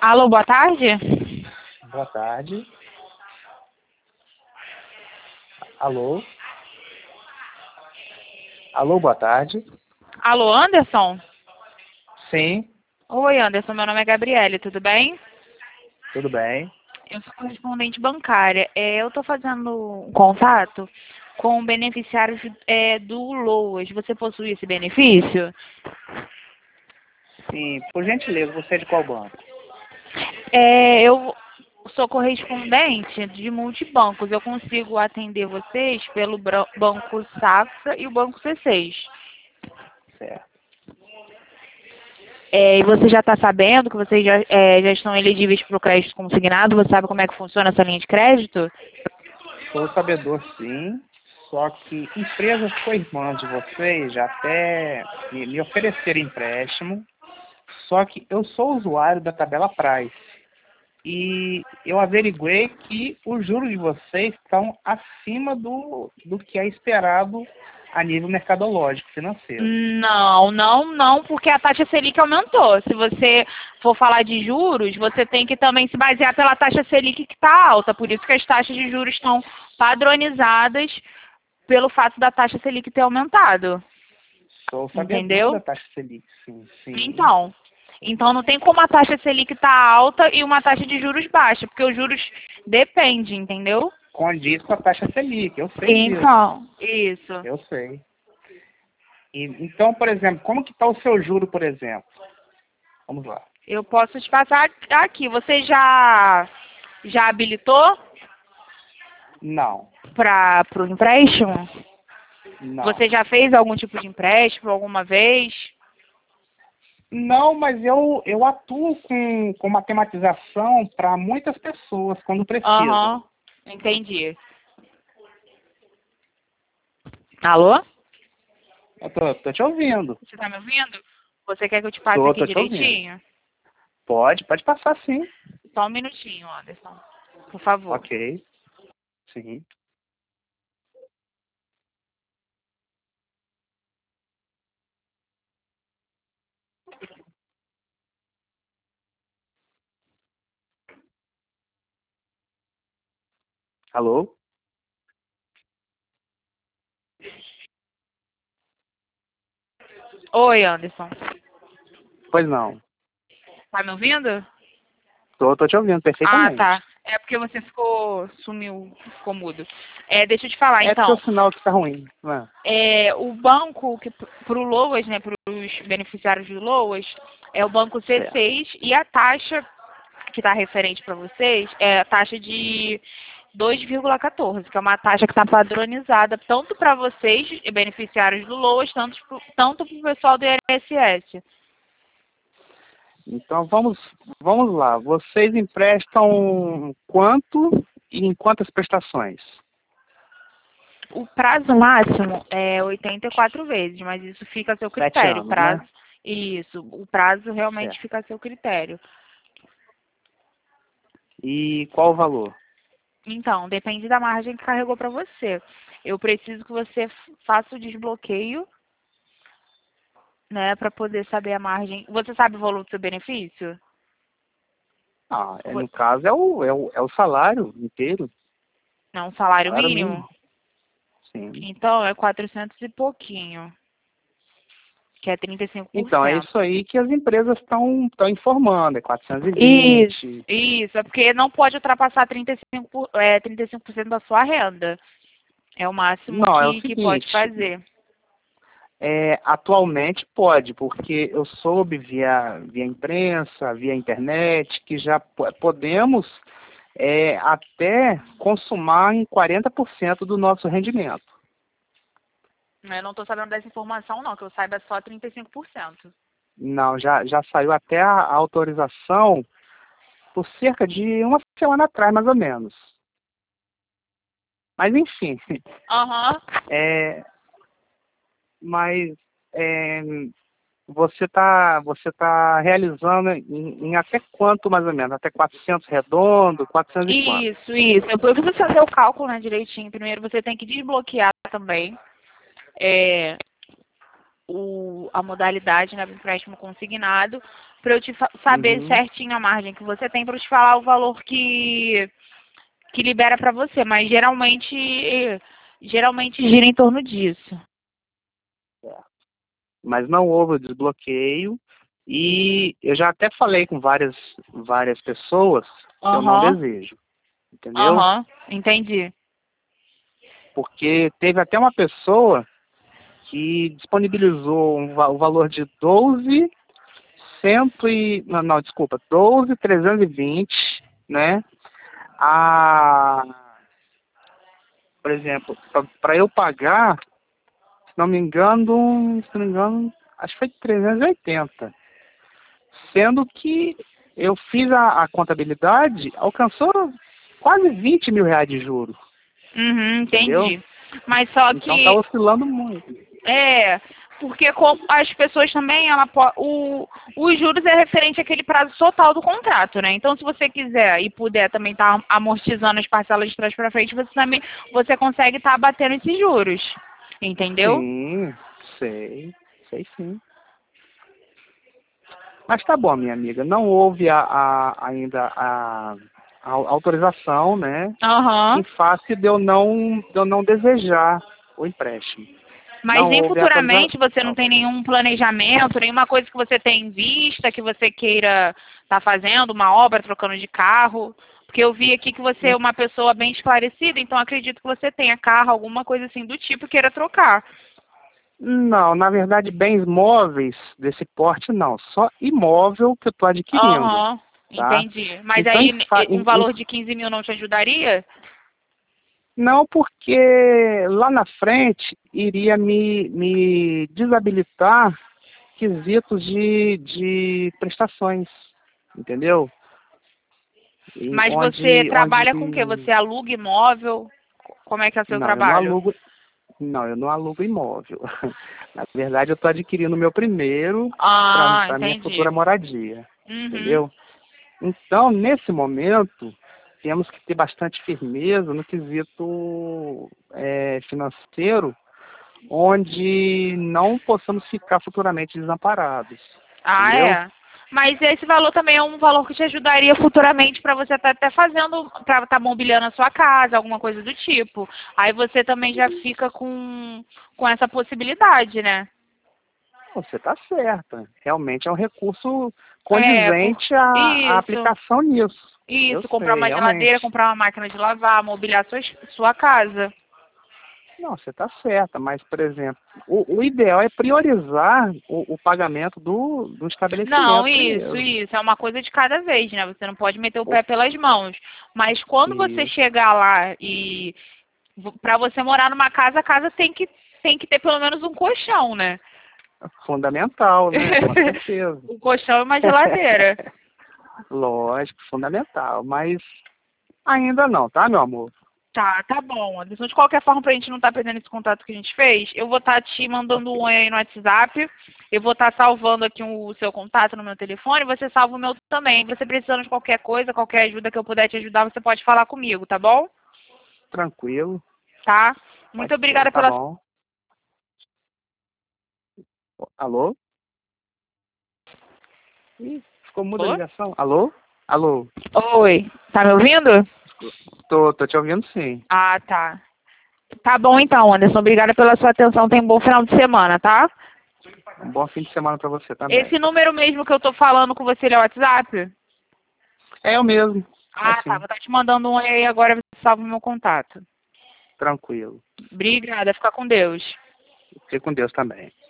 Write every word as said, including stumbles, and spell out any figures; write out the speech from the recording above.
Alô, boa tarde? Boa tarde. Alô? Alô, boa tarde. Alô, Anderson? Sim, Oi, Anderson, meu nome é Gabriele, tudo bem? tudo bem. Eu sou correspondente bancária. É, eu estou fazendo um contato com beneficiários é, do Loas. Você possui esse benefício? Sim, por gentileza, você é de qual banco? É, eu sou correspondente de multibancos. Eu consigo atender vocês pelo bra- Banco Safra e o Banco C seis. Certo. É, e você já está sabendo que vocês já, é, já estão elegíveis para o crédito consignado? Você sabe como é que funciona essa linha de crédito? Sou sabedor, sim, só que empresas co-irmãs de vocês já até me, me ofereceram empréstimo, só que eu sou usuário da tabela Price e eu averiguei que os juros de vocês estão acima do, do que é esperado a nível mercadológico financeiro. Não, não, não, porque a taxa Selic aumentou. Se você for falar de juros, você tem que também se basear pela taxa Selic que está alta. Por isso que as taxas de juros estão padronizadas pelo fato da taxa Selic ter aumentado. Sou sabedor Entendeu? da taxa Selic, sim, sim. Então, então não tem como a taxa Selic estar alta e uma taxa de juros baixa, porque os juros depende, entendeu? Condiz com a taxa Selic, eu sei disso, Então, isso. eu sei. E, então, por exemplo, como que está o seu juro, por exemplo? Vamos lá. Eu posso te passar aqui. Você já já habilitou Não, para o empréstimo? não. Você já fez algum tipo de empréstimo alguma vez? Não, mas eu, eu atuo com, com matematização para muitas pessoas quando precisam. Aham, entendi. Alô? Eu tô, tô te ouvindo. Você tá me ouvindo? Você quer que eu te passe Tô, aqui tô te ouvindo. direitinho? Pode, pode passar sim. Só um minutinho, Anderson. Por favor. Ok, sim. Alô? Oi, Anderson. Pois não. Tá me ouvindo? Tô, tô te ouvindo Ah, perfeitamente. tá. É porque você ficou, sumiu, ficou mudo. É, deixa eu te falar, É porque o então. sinal que tá ruim. Né? É, o banco que para o Loas, né, para os beneficiários do Loas, é o banco C Certo. seis e a taxa que está referente para vocês é a taxa de dois vírgula quatorze, que é uma taxa que está padronizada tanto para vocês, beneficiários do Loas, tanto para tanto o pessoal do I N S S. Então vamos, vamos lá. Vocês emprestam quanto e em quantas prestações? O prazo máximo é oitenta e quatro vezes, mas isso fica a seu Sete critério. anos, né? Prazo, isso, o prazo realmente Certo. fica a seu critério. E qual o valor? Então, depende da margem que carregou para você. Eu preciso que você faça o desbloqueio, né, para poder saber a margem. Você sabe o valor do seu benefício? Ah, é, Vo- no caso é o, é o, é o salário inteiro. Não, salário Salário mínimo. mínimo? Sim. Então, é quatrocentos e pouquinho, que é trinta e cinco por Então, é isso cento. aí que as empresas estão estão informando, é quatrocentos e Isso, vinte. isso. É porque não pode ultrapassar trinta e cinco por, é, trinta e cinco por cento da sua renda. É o máximo Não, é o que, que pode seguinte, fazer. é, atualmente pode, porque eu soube via, via imprensa, via internet, que já po- podemos é, até consumar em quarenta por cento do nosso rendimento. Eu não estou sabendo dessa informação, não, que eu saiba é só trinta e cinco por cento. Não, já, já saiu até a a autorização por cerca de uma semana atrás, mais ou menos. Mas, enfim, Aham. é, mas é, você está você tá realizando em, em até quanto, mais ou menos? Até quatrocentos redondo, quatrocentos e quanto? Isso, isso. Depois você fazer o cálculo, né, direitinho. Primeiro você tem que desbloquear também. É, o, a modalidade, né, do empréstimo consignado, para eu te fa- saber Uhum. certinho a margem que você tem para eu te falar o valor que, que libera para você, mas geralmente, geralmente gira em torno disso. Mas não houve o desbloqueio e eu já até falei com várias, várias pessoas que eu não Aham, desejo, entendeu? aham, entendi. Porque teve até uma pessoa que disponibilizou um, va- o valor de doze, cento e, não, não, desculpa, doze, trezentos e vinte, né? A, por exemplo, para eu pagar, se não me engano, se não me engano, acho que foi trezentos e oitenta. Sendo que eu fiz a, a contabilidade, alcançou quase vinte mil reais de juros, Uhum, entendeu? entendi. Mas só Então tá que oscilando muito. é, porque como as pessoas também, ela po- o, os juros é referente àquele prazo total do contrato, né? Então, se você quiser e puder também estar amortizando as parcelas de trás para frente, você também você consegue estar abatendo esses juros, entendeu? Sim, sei, sei sim. Mas tá bom, minha amiga, não houve a, a- ainda a, a autorização, né? Aham. Em face de eu não, de eu não desejar o empréstimo. Mas Não nem houve a futuramente você não autorização. tem nenhum planejamento, nenhuma coisa que você tem em vista, que você queira estar fazendo, uma obra, trocando de carro. Porque eu vi aqui que você é uma pessoa bem esclarecida, então acredito que você tenha carro, alguma coisa assim do tipo, queira trocar. Não, na verdade, bens móveis desse porte não, só imóvel que eu estou adquirindo, Aham, tá? entendi. Mas Então, em aí fa- eh, um em- em- valor de quinze mil não te ajudaria? não porque lá na frente iria me, me desabilitar quesitos de, de prestações, entendeu? E Mas você onde, onde, trabalha com o quê? Você aluga imóvel? Como é que é o seu não, eu não trabalho? alugo, não, eu não alugo imóvel. Na verdade, eu estou adquirindo o meu primeiro para Ah, a minha entendi. futura moradia, Uhum. entendeu? Então, nesse momento, temos que ter bastante firmeza no quesito é, financeiro, onde não possamos ficar futuramente desamparados, Ah, entendeu? é. Mas esse valor também é um valor que te ajudaria futuramente para você estar até fazendo, para estar mobiliando a sua casa, alguma coisa do tipo. Aí você também já fica com, com essa possibilidade, né? Você está certa. Realmente é um recurso É, por condizente à, à isso, aplicação nisso. Eu isso, comprar sei, uma geladeira, realmente. comprar uma máquina de lavar, mobiliar sua, sua casa. Não, você está certa, mas, por exemplo, o, o ideal é priorizar o, o pagamento do, do Não, estabelecimento isso, primeiro. isso. É uma coisa de cada vez, né? Você não pode meter o pé pelas mãos. Mas quando você Isso. chegar lá e para você morar numa casa, a casa tem que, tem que ter pelo menos um colchão, né? Fundamental, né? Com certeza. Um colchão e uma geladeira. Lógico, fundamental. Mas ainda não, tá, meu amor? Tá, tá bom, Anderson. De qualquer forma, pra gente não estar perdendo esse contato que a gente fez, eu vou estar te mandando um Ok. oi aí no WhatsApp. Eu vou estar salvando aqui o seu contato no meu telefone. Você salva o meu também. Você precisando de qualquer coisa, qualquer ajuda que eu puder te ajudar, você pode falar comigo, tá bom? Tranquilo. Tá? Pode Muito ser, obrigada tá pela. bom. Alô? Ih, ficou muda a Alô? ligação. Alô? Alô? Oi, tá me ouvindo? Tô, tô te ouvindo sim. Ah, tá. Tá bom então, Anderson. Obrigada pela sua atenção. Tenha um bom final de semana, tá? Um bom fim de semana pra você Esse também. número mesmo que eu tô falando com você, ele é o WhatsApp? É eu mesmo. É Ah, tá. sim. Vou estar te mandando um aí agora, você salva o meu contato. Tranquilo. Obrigada. Fica com Deus. Fique com Deus também.